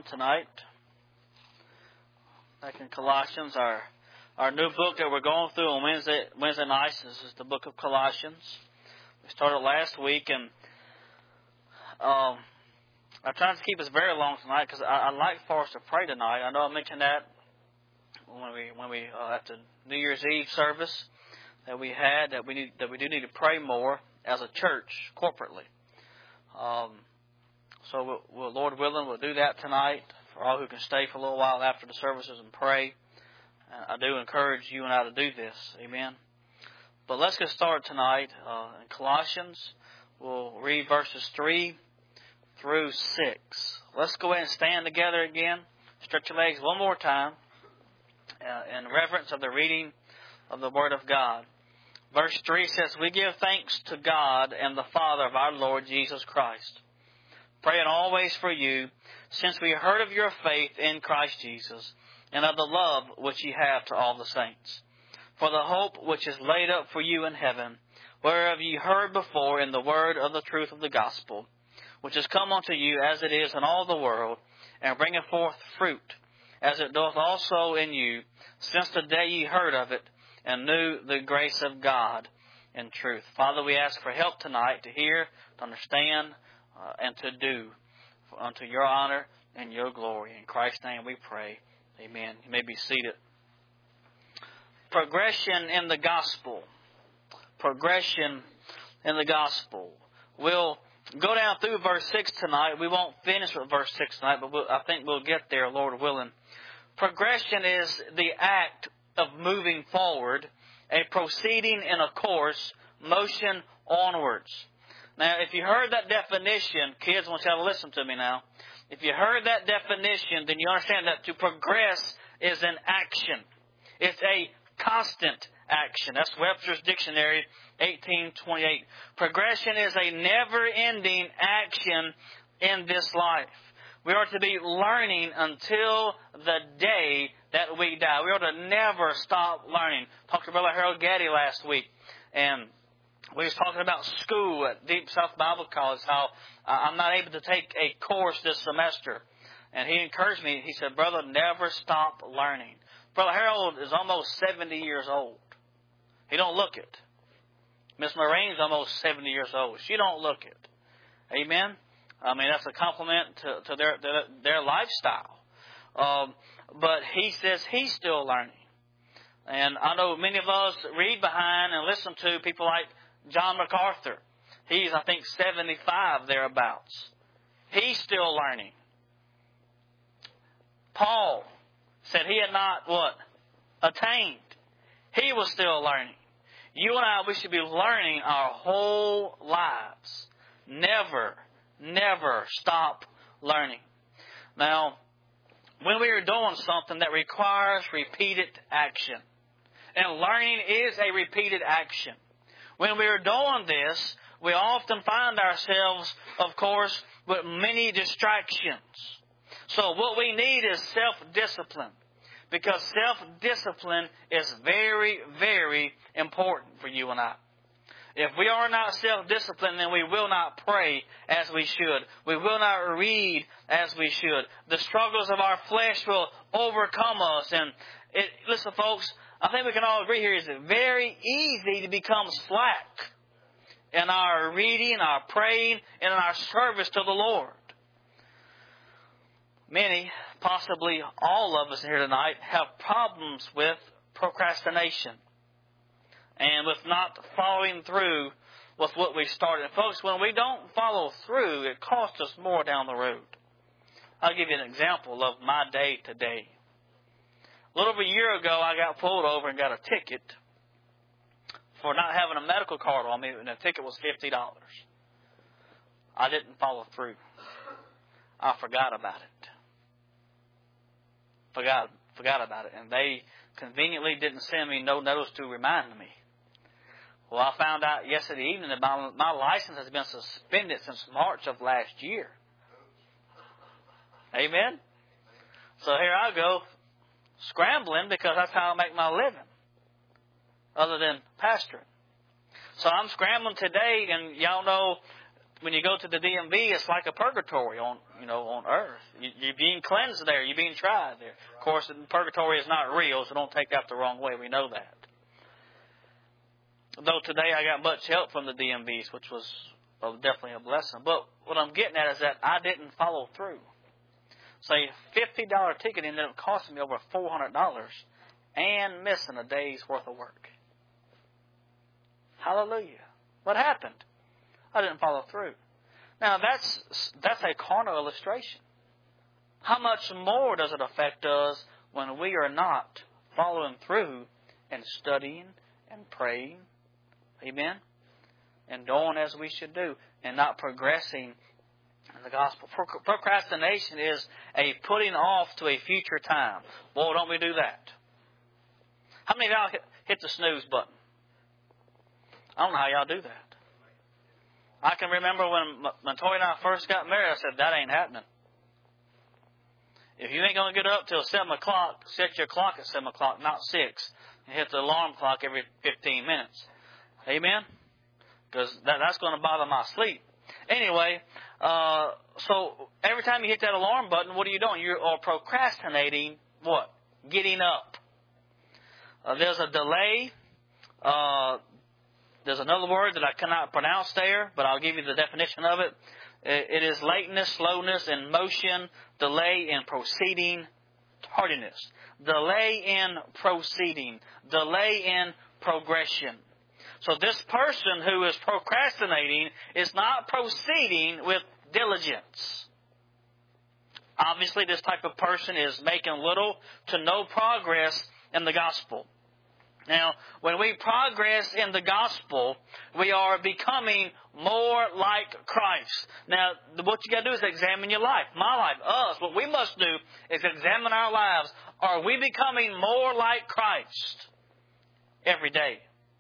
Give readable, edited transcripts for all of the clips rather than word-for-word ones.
tonight. Back in Colossians, our new book that we're going through on Wednesday nights. This is the book of Colossians. We started last week, and I'm trying to keep us very long tonight because I'd like for us to pray tonight. I know I mentioned that when we at the New Year's Eve service that we had, that we do need to pray more as a church corporately. So we'll, Lord willing, we'll do that tonight for all who can stay for a little while after the services and pray. I do encourage you and I to do this. Amen. But let's get started tonight in Colossians. We'll read verses 3 through 6. Let's go ahead and stand together again. Stretch your legs one more time in reverence of the reading of the Word of God. Verse 3 says, "We give thanks to God and the Father of our Lord Jesus Christ, praying always for you, since we heard of your faith in Christ Jesus, and of the love which ye have to all the saints, for the hope which is laid up for you in heaven, whereof ye heard before in the word of the truth of the gospel, which is come unto you as it is in all the world, and bringeth forth fruit, as it doth also in you, since the day ye heard of it, and knew the grace of God in truth." Father, we ask for help tonight to hear, to understand, and to do unto your honor and your glory. In Christ's name we pray. Amen. You may be seated. Progression in the gospel. Progression in the gospel. We'll go down through verse 6 tonight. We won't finish with verse 6 tonight, but I think we'll get there, Lord willing. Progression is the act of moving forward, a proceeding in a course, motion onwards. Now, if you heard that definition, kids, I want you to listen to me now. If you heard that definition, then you understand that to progress is an action. It's a constant action. That's Webster's Dictionary, 1828. Progression is a never-ending action in this life. We are to be learning until the day that we die. We are to never stop learning. Talked to Brother Harold Gaddy last week, and we was talking about school at Deep South Bible College, how I'm not able to take a course this semester. And he encouraged me. He said, "Brother, never stop learning." Brother Harold is almost 70 years old. He don't look it. Miss Marine's almost 70 years old. She don't look it. Amen? I mean, that's a compliment to their lifestyle. But he says he's still learning. And I know many of us read behind and listen to people like John MacArthur. He's, I think, 75 thereabouts. He's still learning. Paul said he had not, attained. He was still learning. You and I, we should be learning our whole lives. Never stop learning. Now, when we are doing something that requires repeated action, and learning is a repeated action, when we are doing this, we often find ourselves, of course, with many distractions. So what we need is self-discipline, because self-discipline is very, very important for you and I. If we are not self-disciplined, then we will not pray as we should. We will not read as we should. The struggles of our flesh will overcome us. And listen, folks, I think we can all agree here, it's very easy to become slack in our reading, our praying, and in our service to the Lord. Many, possibly all of us here tonight, have problems with procrastination and with not following through with what we started. And folks, when we don't follow through, it costs us more down the road. I'll give you an example of my day today. A little over a year ago, I got pulled over and got a ticket for not having a medical card on me, and the ticket was $50. I didn't follow through. I forgot about it. Forgot about it. And they conveniently didn't send me no notice to remind me. Well, I found out yesterday evening that my license has been suspended since March of last year. Amen? So here I go, scrambling, because that's how I make my living, other than pastoring. So I'm scrambling today, and y'all know when you go to the DMV, it's like a purgatory on on earth. You're being cleansed there. You're being tried there. Of course, purgatory is not real, so don't take that the wrong way. We know that. Though today I got much help from the DMVs, which was definitely a blessing. But what I'm getting at is that I didn't follow through. Say, $50 ticket ended up costing me over $400 and missing a day's worth of work. Hallelujah. What happened? I didn't follow through. Now, that's a carnal illustration. How much more does it affect us when we are not following through and studying and praying? Amen? And doing as we should do and not progressing in the gospel. Procrastination is a putting off to a future time. Boy, don't we do that. How many of y'all hit the snooze button? I don't know how y'all do that. I can remember when Tori and I first got married, I said, that ain't happening. If you ain't going to get up till 7 o'clock, set your clock at 7 o'clock, not 6. And hit the alarm clock every 15 minutes. Amen? Because that's going to bother my sleep. Anyway, so every time you hit that alarm button, what are you doing? You are procrastinating what? Getting up. There's a delay. There's another word that I cannot pronounce there, but I'll give you the definition of it. It is lateness, slowness in motion, delay in proceeding, tardiness. Delay in proceeding, delay in progression. So this person who is procrastinating is not proceeding with diligence. Obviously, this type of person is making little to no progress in the gospel. Now, when we progress in the gospel, we are becoming more like Christ. Now, what you got to do is examine your life. My life, us. What we must do is examine our lives. Are we becoming more like Christ every day?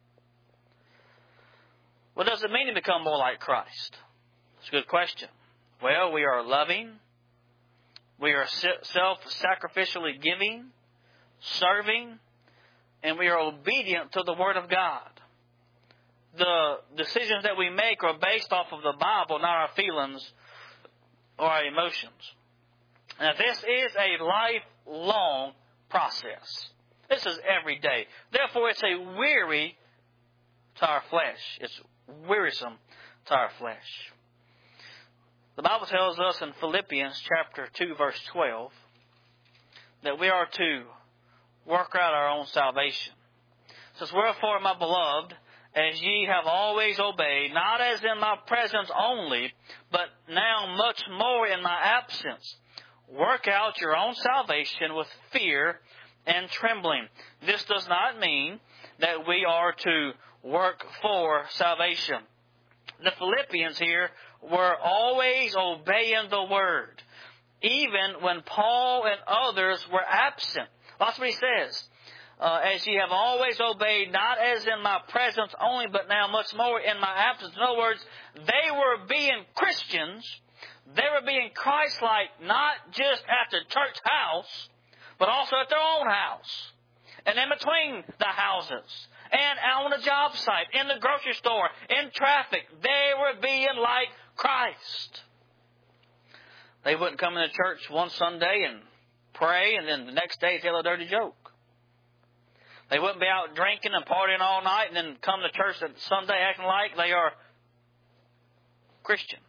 What does it mean to become more like Christ? It's a good question. Well, we are loving. We are self-sacrificially giving, serving, and we are obedient to the Word of God. The decisions that we make are based off of the Bible, not our feelings or our emotions. Now, this is a lifelong process. This is every day. Therefore, it's a weary to our flesh. It's wearisome to our flesh. The Bible tells us in Philippians chapter 2, verse 12, that we are to work out our own salvation. It says, wherefore, my beloved, as ye have always obeyed, not as in my presence only, but now much more in my absence, work out your own salvation with fear and trembling. This does not mean that we are to work for salvation. The Philippians here were always obeying the Word, even when Paul and others were absent. That's what he says. As ye have always obeyed, not as in my presence only, but now much more in my absence. In other words, they were being Christians. They were being Christ-like, not just at the church house, but also at their own house. And in between the houses. And out on the job site, in the grocery store, in traffic. They were being like Christ. They wouldn't come into church one Sunday and pray, and then the next day tell a dirty joke. They wouldn't be out drinking and partying all night and then come to church on Sunday acting like they are Christians.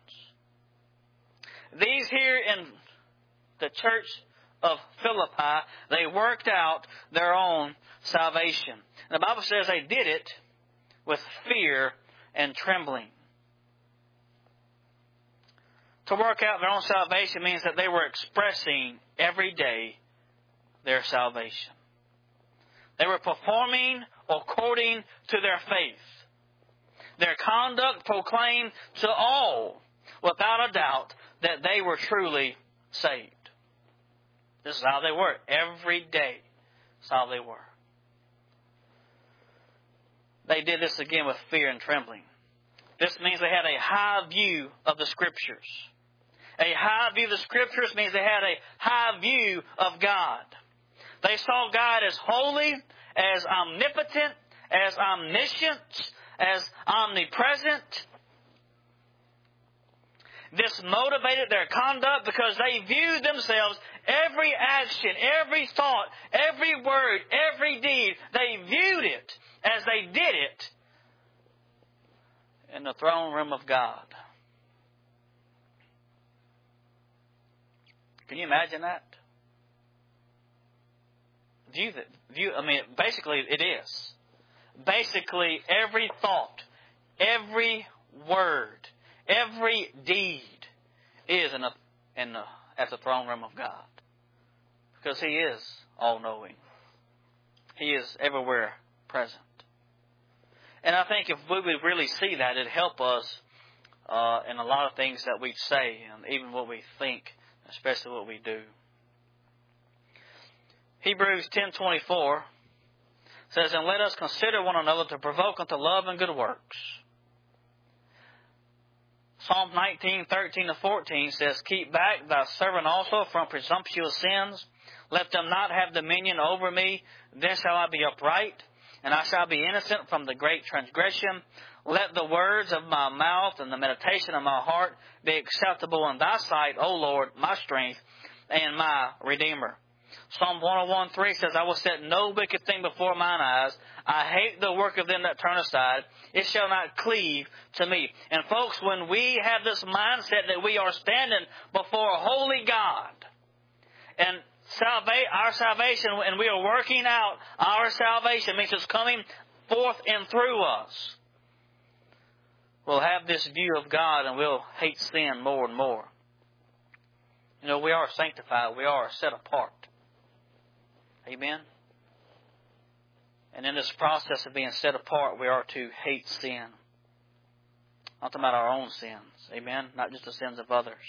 These here in the church of Philippi, they worked out their own salvation. And the Bible says they did it with fear and trembling. To work out their own salvation means that they were expressing every day their salvation. They were performing according to their faith. Their conduct proclaimed to all, without a doubt, that they were truly saved. This is how they were. Every day, this is how they were. They did this again with fear and trembling. This means they had a high view of the Scriptures. A high view of the Scriptures means they had a high view of God. They saw God as holy, as omnipotent, as omniscient, as omnipresent. this motivated their conduct because they viewed themselves, every action, every thought, every word, every deed, they viewed it as they did it in the throne room of God. Can you imagine that? Basically it is. Basically every thought, every word, every deed is at the throne room of God. Because He is all-knowing. He is everywhere present. And I think if we would really see that, it'd help us in a lot of things that we say and even what we think, especially what we do. Hebrews 10:24 says, "And let us consider one another to provoke unto love and good works." Psalm 19:13-14 says, "Keep back thy servant also from presumptuous sins. Let them not have dominion over me. Then shall I be upright, and I shall be innocent from the great transgression. Let the words of my mouth and the meditation of my heart be acceptable in thy sight, O Lord, my strength and my Redeemer." Psalm 101:3 says, "I will set no wicked thing before mine eyes. I hate the work of them that turn aside. It shall not cleave to me." And folks, when we have this mindset that we are standing before a holy God, and our salvation, and we are working out our salvation, means it's coming forth and through us, we'll have this view of God and we'll hate sin more and more. You know, we are sanctified. We are set apart. Amen? And in this process of being set apart, we are to hate sin. Not about our own sins. Amen? Not just the sins of others.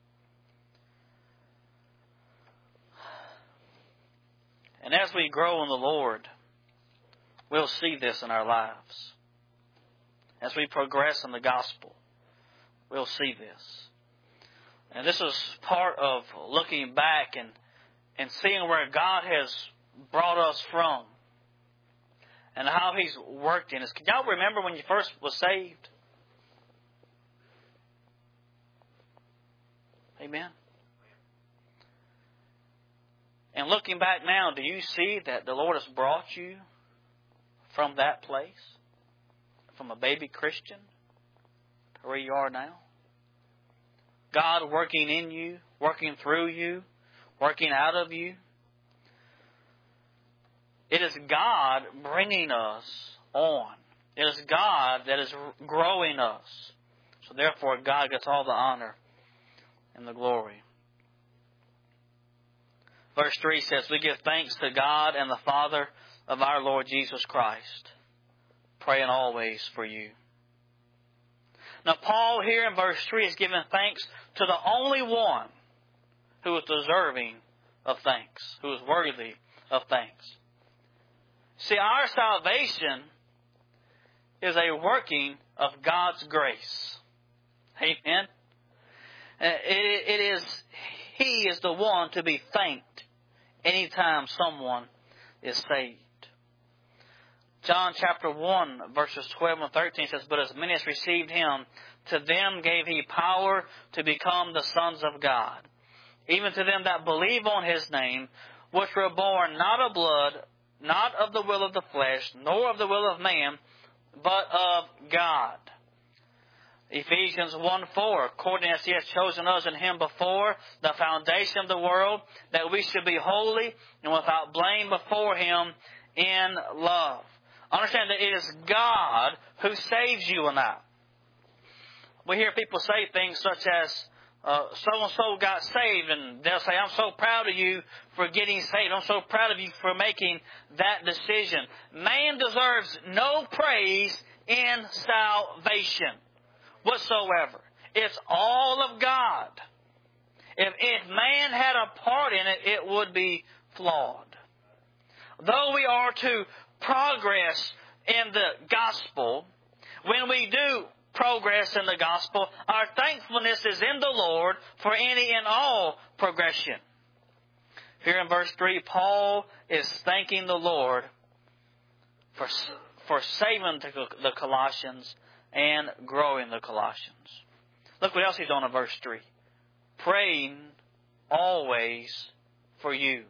And as we grow in the Lord, we'll see this in our lives. As we progress in the gospel, we'll see this. And this is part of looking back and seeing where God has brought us from and how He's worked in us. Can y'all remember when you first was saved? Amen. And looking back now, do you see that the Lord has brought you from that place? From a baby Christian to where you are now? God working in you, working through you, working out of you. It is God bringing us on. It is God that is growing us. So therefore, God gets all the honor and the glory. Verse 3 says, "We give thanks to God and the Father of our Lord Jesus Christ, praying always for you." Now, Paul here in verse 3 is giving thanks to the only one who is deserving of thanks, who is worthy of thanks. See, our salvation is a working of God's grace. Amen? He is the one to be thanked anytime someone is saved. John chapter 1, verses 12 and 13 says, "But as many as received Him, to them gave He power to become the sons of God, even to them that believe on His name, which were born not of blood, not of the will of the flesh, nor of the will of man, but of God." Ephesians 1:4, "According as He has chosen us in Him before the foundation of the world, that we should be holy and without blame before Him in love." Understand that it is God who saves you and I. We hear people say things such as, so-and-so got saved, and they'll say, "I'm so proud of you for getting saved. I'm so proud of you for making that decision." Man deserves no praise in salvation whatsoever. It's all of God. If man had a part in it, it would be flawed. Though we are to progress in the gospel, when we do progress in the gospel, our thankfulness is in the Lord for any and all progression. Here in verse 3, Paul is thanking the Lord for saving the Colossians and growing the Colossians. Look what else he's doing in verse 3. Praying always for you.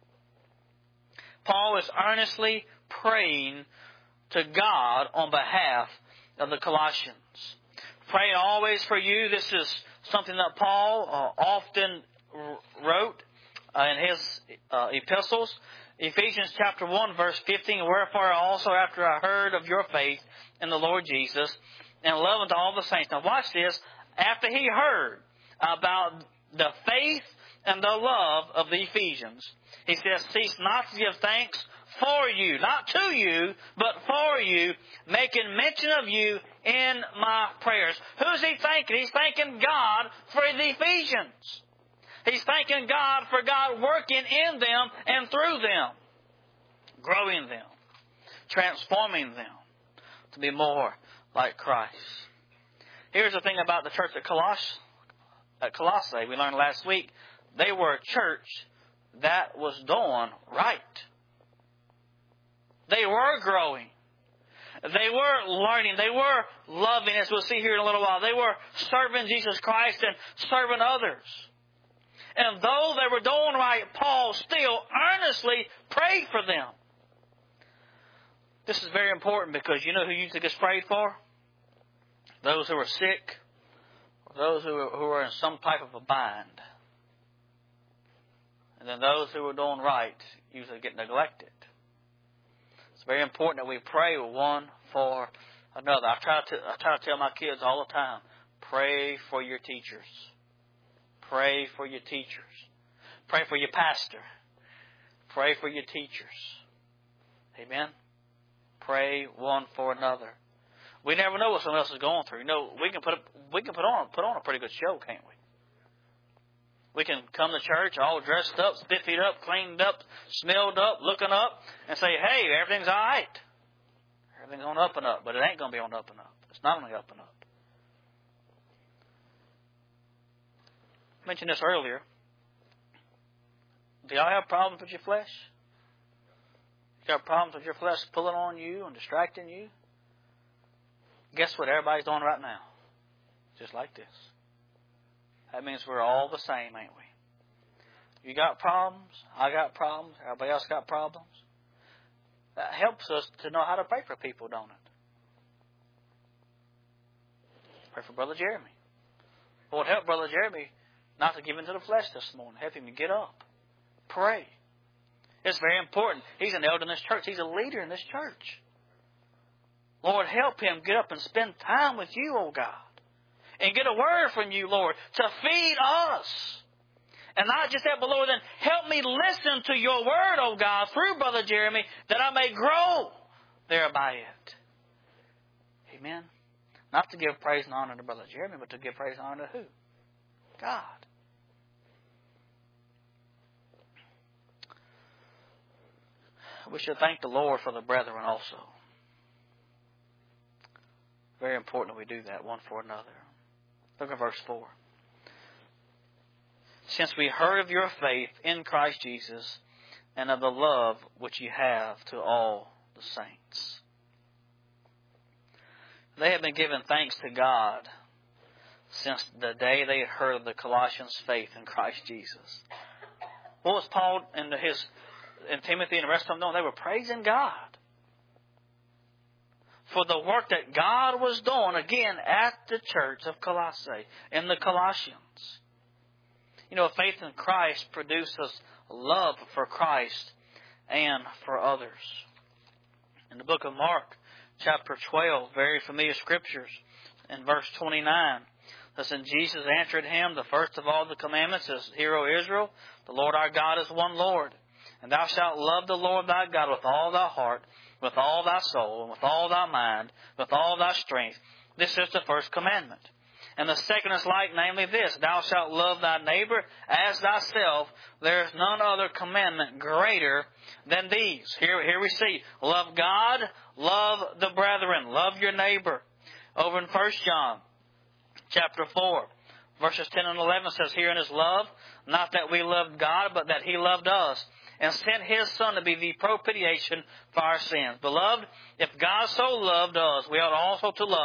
Paul is earnestly praying to God on behalf of the Colossians. Praying always for you. This is something that Paul often wrote in his epistles. Ephesians chapter 1 verse 15, wherefore also after I heard of your faith in the Lord Jesus and love unto all the saints. Now watch this. After he heard about the faith and the love of the Ephesians, he says, cease not to give thanks for you, not to you, but for you, making mention of you in my prayers. Who's he thanking? He's thanking God for the Ephesians. He's thanking God for God working in them and through them, growing them, transforming them to be more like Christ. Here's the thing about the church at Colossae. We learned last week, they were a church that was doing right. They were growing. They were learning. They were loving, as we'll see here in a little while. They were serving Jesus Christ and serving others. And though they were doing right, Paul still earnestly prayed for them. This is very important because you know who usually gets prayed for? Those who are sick, or those who are in some type of a bind. And then those who are doing right usually get neglected. It's very important that we pray one for another. I try to tell my kids all the time, pray for your teachers. Pray for your teachers. Pray for your pastor. Pray for your teachers. Amen? Pray one for another. We never know what someone else is going through. You know, we can put on a pretty good show, can't we? We can come to church all dressed up, spiffied up, cleaned up, smelled up, looking up, and say, hey, everything's all right. Everything's on up and up. But it ain't going to be on up and up. It's not on the up and up. I mentioned this earlier. Do y'all have problems with your flesh? You got problems with your flesh pulling on you and distracting you? Guess what everybody's doing right now? Just like this. That means we're all the same, ain't we? You got problems. I got problems. Everybody else got problems. That helps us to know how to pray for people, don't it? Pray for Brother Jeremy. Lord, help Brother Jeremy not to give into the flesh this morning. Help him to get up. Pray. It's very important. He's an elder in this church. He's a leader in this church. Lord, help him get up and spend time with you, oh God. And get a word from you, Lord, to feed us. And not just that, but Lord, then help me listen to your word, oh God, through Brother Jeremy, that I may grow thereby it. Amen. Not to give praise and honor to Brother Jeremy, but to give praise and honor to who? God. We should thank the Lord for the brethren also. Very important that we do that one for another. Look at verse 4. Since we heard of your faith in Christ Jesus and of the love which you have to all the saints. They have been giving thanks to God since the day they heard of the Colossians' faith in Christ Jesus. What was Paul and Timothy and the rest of them doing? They were praising God for the work that God was doing, again, at the church of Colossae, in the Colossians. You know, faith in Christ produces love for Christ and for others. In the book of Mark, chapter 12, very familiar scriptures, in verse 29, listen, Jesus answered him, the first of all the commandments is, Hear, O Israel, the Lord our God is one Lord. And thou shalt love the Lord thy God with all thy heart, with all thy soul, and with all thy mind, with all thy strength. This is the first commandment. And the second is like, namely this, Thou shalt love thy neighbor as thyself. There is none other commandment greater than these. Here we see, love God, love the brethren, love your neighbor. Over in 1 John chapter 4, verses 10 and 11 says, Herein is love, not that we loved God, but that He loved us, and sent His Son to be the propitiation for our sins. Beloved, if God so loved us, we ought also to love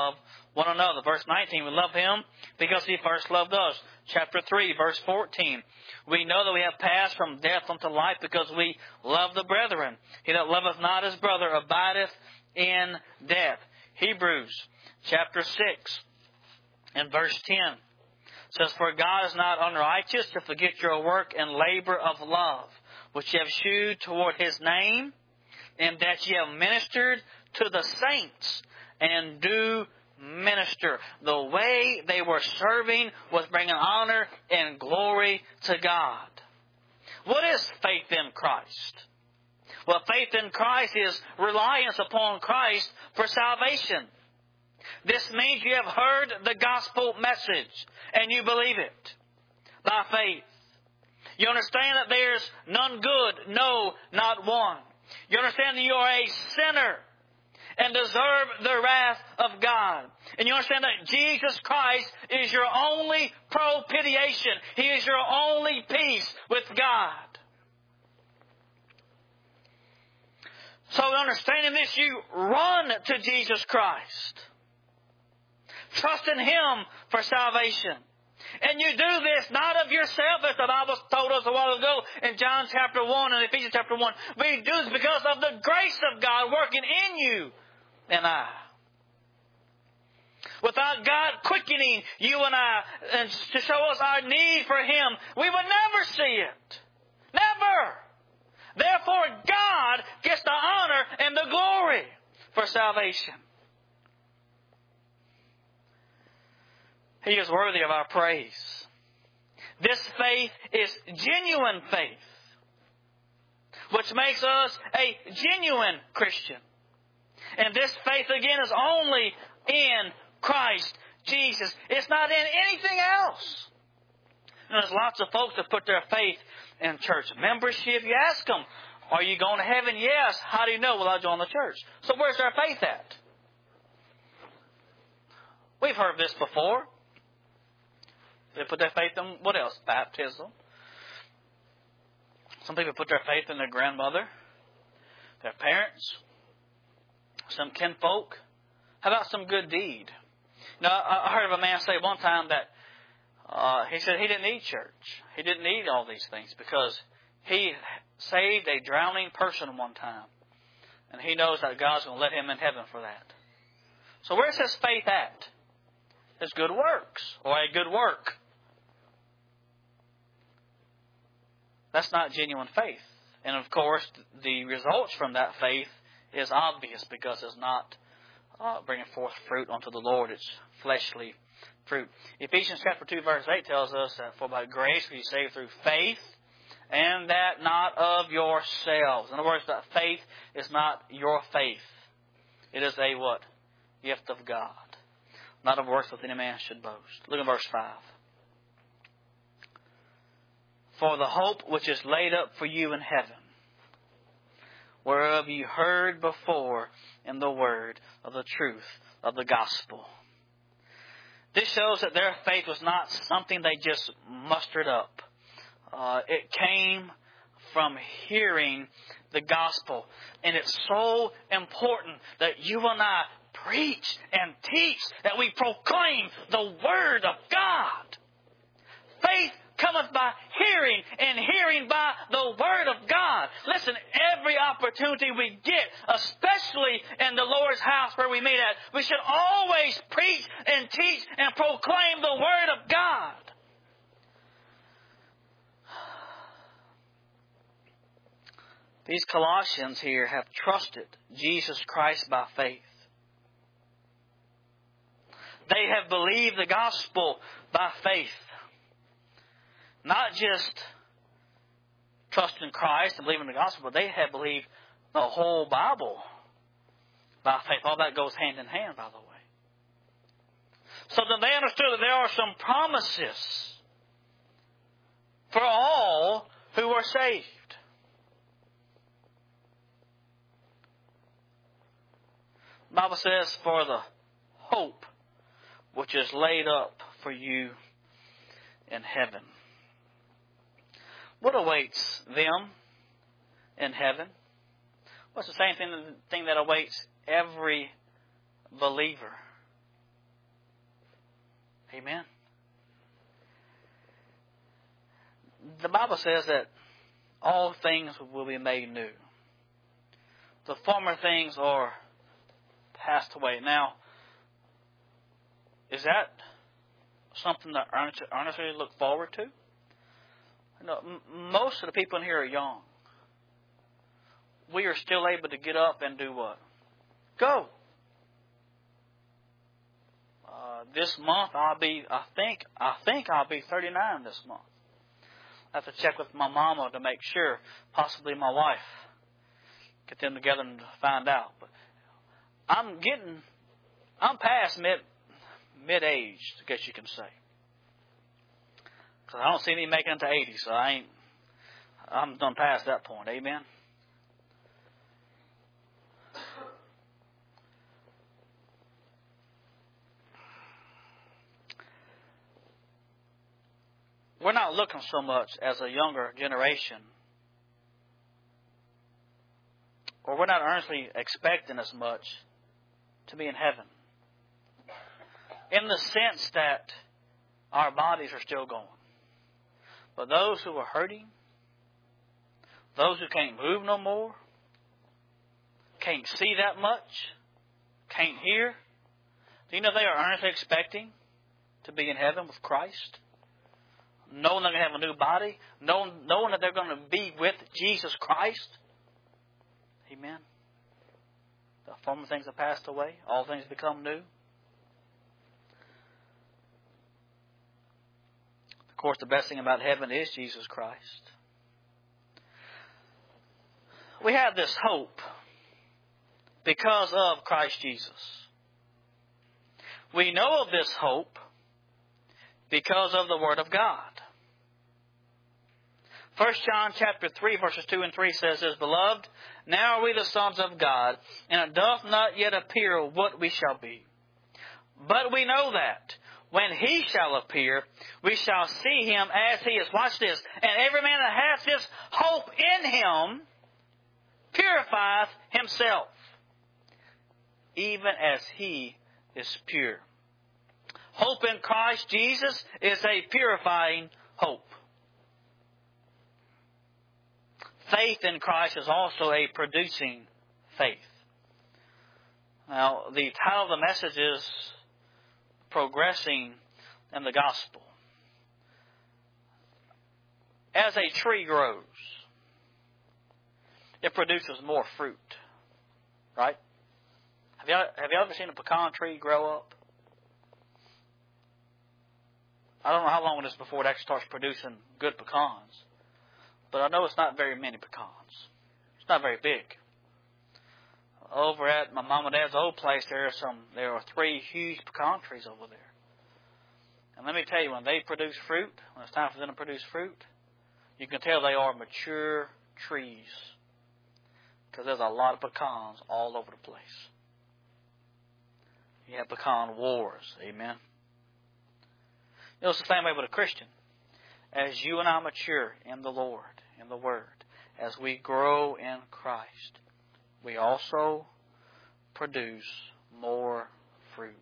one another. Verse 19, we love Him because He first loved us. Chapter 3, verse 14, we know that we have passed from death unto life because we love the brethren. He that loveth not his brother abideth in death. Hebrews chapter 6 and verse 10 says, For God is not unrighteous to forget your work and labor of love, which ye have shewed toward His name, and that ye have ministered to the saints, and do minister. The way they were serving was bringing honor and glory to God. What is faith in Christ? Well, faith in Christ is reliance upon Christ for salvation. This means you have heard the gospel message and you believe it by faith. You understand that there's none good, no, not one. You understand that you are a sinner and deserve the wrath of God. And you understand that Jesus Christ is your only propitiation. He is your only peace with God. So understanding this, you run to Jesus Christ. Trust in Him for salvation. And you do this not of yourself, as the Bible told us a while ago in John chapter 1 and Ephesians chapter 1. But you do this because of the grace of God working in you and I. Without God quickening you and I and to show us our need for Him, we would never see it. Never. Therefore, God gets the honor and the glory for salvation. He is worthy of our praise. This faith is genuine faith, which makes us a genuine Christian. And this faith, again, is only in Christ Jesus. It's not in anything else. And there's lots of folks that put their faith in church membership. You ask them, are you going to heaven? Yes. How do you know? Well, I joined the church. So where's their faith at? We've heard this before. They put their faith in what else? Baptism. Some people put their faith in their grandmother, their parents, some kinfolk. How about some good deed? Now, I heard of a man say one time that he said he didn't need church. He didn't need all these things because he saved a drowning person one time. And he knows that God's going to let him in heaven for that. So where's his faith at? His good works or a good work. That's not genuine faith. And of course, the results from that faith is obvious because it's not bringing forth fruit unto the Lord. It's fleshly fruit. Ephesians chapter 2 verse 8 tells us that for by grace we are saved through faith, and that not of yourselves. In other words, that faith is not your faith. It is a what? Gift of God. Not of works that any man should boast. Look at verse 5. For the hope which is laid up for you in heaven, whereof you heard before in the word of the truth of the gospel. This shows that their faith was not something they just mustered up. It came from hearing the gospel. And it's so important that you and I preach and teach, that we proclaim the word of God. Faith cometh by hearing, and hearing by the word of God. Listen, every opportunity we get, especially in the Lord's house where we meet at, we should always preach and teach and proclaim the word of God. These Colossians here have trusted Jesus Christ by faith. They have believed the gospel by faith. Not just trust in Christ and believe in the gospel, but they have believed the whole Bible by faith. All that goes hand in hand, by the way. So then they understood that there are some promises for all who are saved. The Bible says, for the hope which is laid up for you in heaven. What awaits them in heaven? Well, it's the same thing that awaits every believer. Amen. The Bible says that all things will be made new. The former things are passed away. Now, is that something that earnestly look forward to? You know, most of the people in here are young. We are still able to get up and do what? Go. This month I think I'll be 39 this month. I have to check with my mama to make sure, possibly my wife. Get them together and find out. But I'm past mid-age, I guess you can say. Because I don't see me making it to 80, so I'm done past that point. Amen. We're not looking so much as a younger generation, or we're not earnestly expecting as much to be in heaven. In the sense that our bodies are still going. But those who are hurting, those who can't move no more, can't see that much, can't hear, do you know they are earnestly expecting to be in heaven with Christ? Knowing they're going to have a new body, knowing that they're going to be with Jesus Christ. Amen. The former things have passed away, all things become new. Of course, the best thing about heaven is Jesus Christ. We have this hope because of Christ Jesus. We know of this hope because of the Word of God. 1 John chapter 3, verses 2 and 3 says this, Beloved, now are we the sons of God, and it doth not yet appear what we shall be. But we know that when He shall appear, we shall see Him as He is. Watch this. And every man that hath this hope in Him purifieth himself, even as He is pure. Hope in Christ Jesus is a purifying hope. Faith in Christ is also a producing faith. Now, the title of the message is Progressing in the Gospel. As a tree grows, it produces more fruit. Right? Have you ever seen a pecan tree grow up? I don't know how long it is before it actually starts producing good pecans. But I know it's not very many pecans. It's not very big. Over at my mom and dad's old place, there are 3 huge pecan trees over there. And let me tell you, when they produce fruit, when it's time for them to produce fruit, you can tell they are mature trees. Because there's a lot of pecans all over the place. You have pecan wars. Amen. You know, it's the same way with a Christian. As you and I mature in the Lord, in the Word, as we grow in Christ, we also produce more fruit.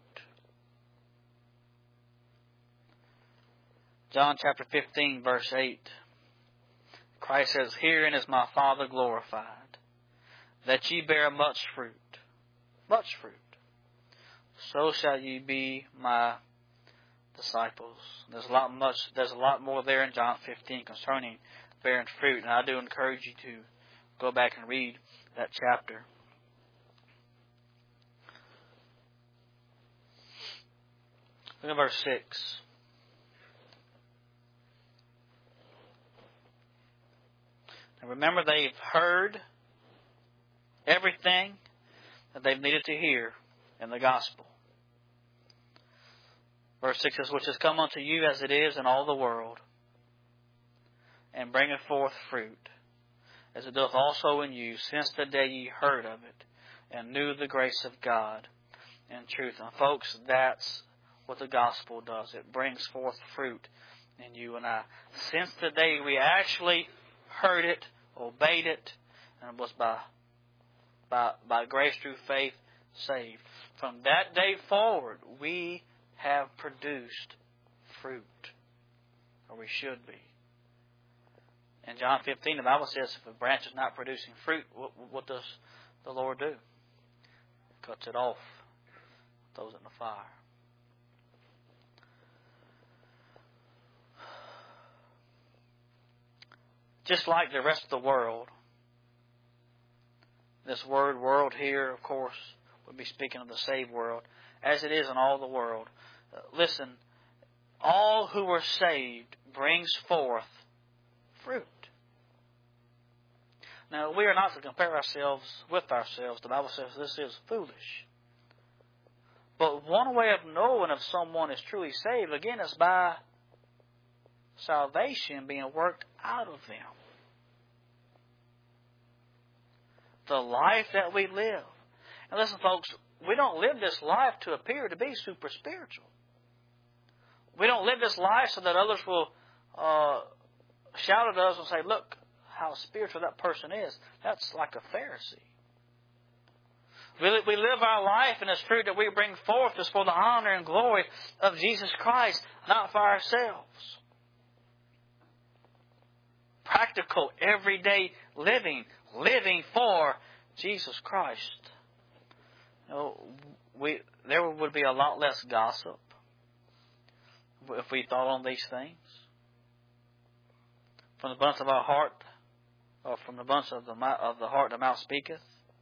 John chapter 15, verse 8. Christ says, Herein is my Father glorified, that ye bear much fruit. Much fruit. So shall ye be my disciples. There's a lot more there in John 15 concerning bearing fruit, and I do encourage you to go back and read that chapter. Look at verse 6. And remember, they've heard everything that they've needed to hear in the gospel. Verse 6 says, Which has come unto you as it is in all the world, and bringeth forth fruit, as it doth also in you, since the day ye heard of it, and knew the grace of God and truth. And folks, that's what the gospel does. It brings forth fruit in you and I. Since the day we actually heard it, obeyed it, and was by grace through faith saved. From that day forward, we have produced fruit. Or we should be. In John 15, the Bible says if a branch is not producing fruit, what does the Lord do? Cuts it off, throws it in the fire. Just like the rest of the world, this word world here, of course, would be speaking of the saved world, as it is in all the world. Listen, all who are saved brings forth fruit. Now, we are not to compare ourselves with ourselves. The Bible says this is foolish. But one way of knowing if someone is truly saved, again, is by salvation being worked out of them. The life that we live. And listen, folks, we don't live this life to appear to be super spiritual. We don't live this life so that others will shout at us and say, look how spiritual that person is. That's like a Pharisee. We live our life, and this fruit that we bring forth is for the honor and glory of Jesus Christ, not for ourselves. Practical, everyday living for Jesus Christ. You know, there would be a lot less gossip if we thought on these things. From the abundance of our heart, or from the abundance of the heart, the mouth speaketh.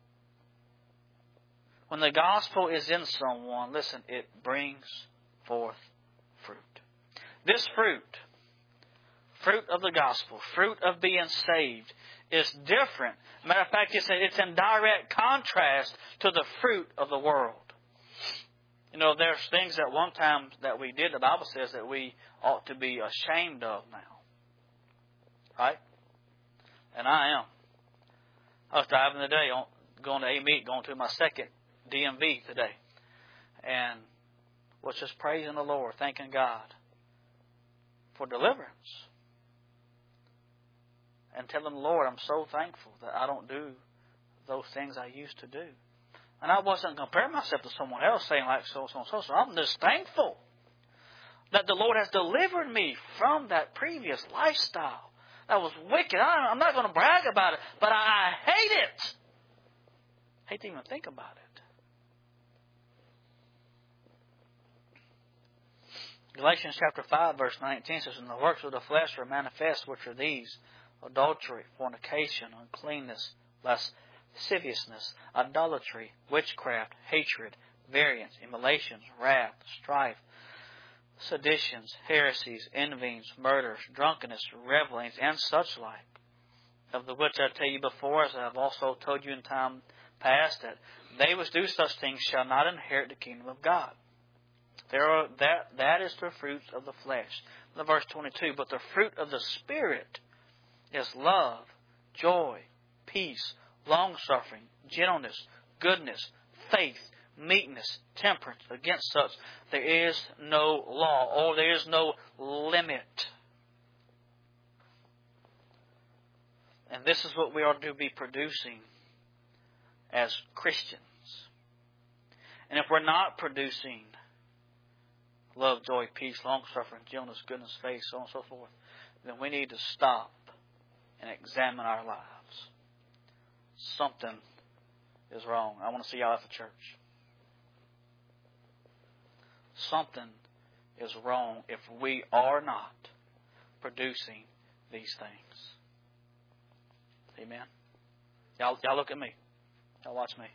When the gospel is in someone, listen, it brings forth fruit. This fruit of the gospel, fruit of being saved, is different. Matter of fact, it's in direct contrast to the fruit of the world. You know, there's things that one time that we did, the Bible says that we ought to be ashamed of now. Right? And I am. I was driving today, going to a meet, going to my second DMV today. And was just praising the Lord, thanking God for deliverance. And telling the Lord, I'm so thankful that I don't do those things I used to do. And I wasn't comparing myself to someone else saying like so. I'm just thankful that the Lord has delivered me from that previous lifestyle. That was wicked. I'm not going to brag about it, but I hate it. I hate to even think about it. Galatians chapter 5, verse 19 says, and the works of the flesh are manifest, which are these: adultery, fornication, uncleanness, lasciviousness, idolatry, witchcraft, hatred, variance, emulations, wrath, strife, seditions, heresies, envyings, murders, drunkenness, revelings, and such like, of the which I tell you before, as I have also told you in time past, that they which do such things shall not inherit the kingdom of God. That is the fruit of the flesh. Verse 22, but the fruit of the Spirit is love, joy, peace, long-suffering, gentleness, goodness, faith, meekness, temperance. Against such there is no law, or there is no limit. And this is what we are to be producing as Christians. And if we're not producing love, joy, peace, long-suffering, gentleness, goodness, faith, so on and so forth, then we need to stop and examine our lives. Something is wrong. I want to see y'all at the church. Something is wrong if we are not producing these things. Amen. Y'all look at me. Y'all watch me.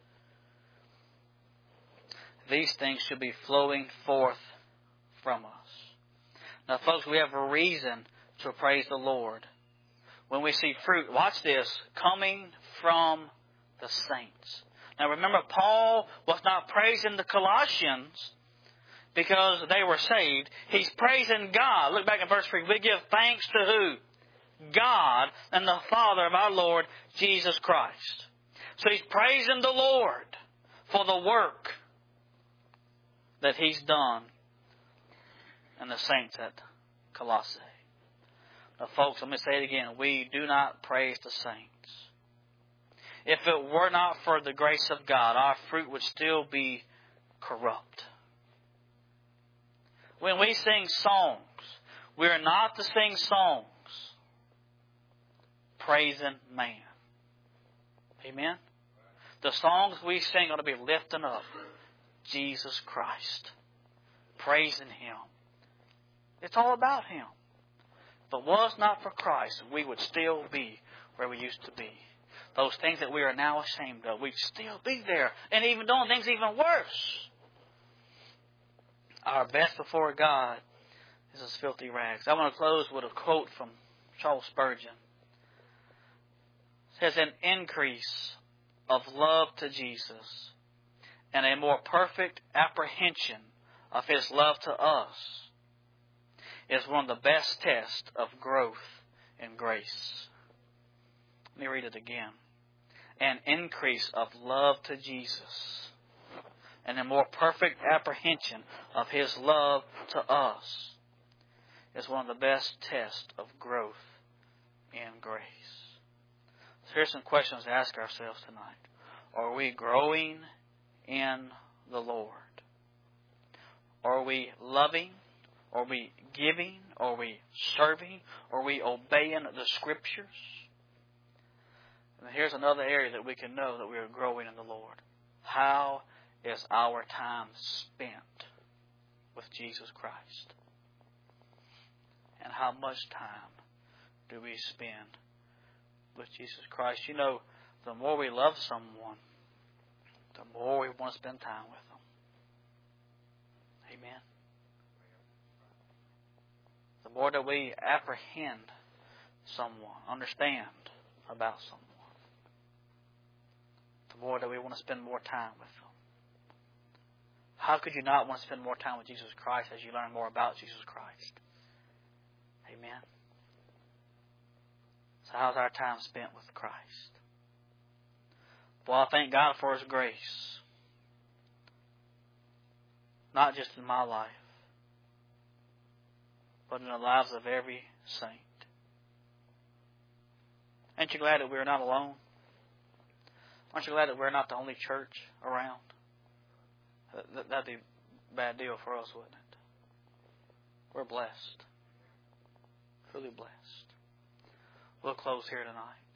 These things should be flowing forth from us. Now, folks, we have a reason to praise the Lord when we see fruit. Watch this. Coming from the saints. Now, remember, Paul was not praising the Colossians because they were saved. He's praising God. Look back in verse 3. We give thanks to who? God and the Father of our Lord Jesus Christ. So he's praising the Lord for the work that He's done in the saints at Colossae. Now, folks, let me say it again. We do not praise the saints. If it were not for the grace of God, our fruit would still be corrupt. When we sing songs, we are not to sing songs praising man. Amen? The songs we sing ought to be lifting up Jesus Christ, praising Him. It's all about Him. If it was not for Christ, we would still be where we used to be. Those things that we are now ashamed of, we'd still be there. And even doing things even worse. Our best before God is as filthy rags. I want to close with a quote from Charles Spurgeon. It says, an increase of love to Jesus and a more perfect apprehension of His love to us is one of the best tests of growth in grace. Let me read it again. An increase of love to Jesus and a more perfect apprehension of His love to us is one of the best tests of growth in grace. So here's some questions to ask ourselves tonight. Are we growing in the Lord? Are we loving? Are we giving? Are we serving? Are we obeying the Scriptures? And here's another area that we can know that we are growing in the Lord. How is our time spent with Jesus Christ? And how much time do we spend with Jesus Christ? You know, the more we love someone, the more we want to spend time with them. Amen. The more that we apprehend someone, understand about someone, the more that we want to spend more time with them. How could you not want to spend more time with Jesus Christ as you learn more about Jesus Christ? Amen. So how's our time spent with Christ? Well, I thank God for His grace. Not just in my life, but in the lives of every saint. Aren't you glad that we're not alone? Aren't you glad that we're not the only church around? That'd be a bad deal for us, wouldn't it? We're blessed. Truly blessed. We'll close here tonight.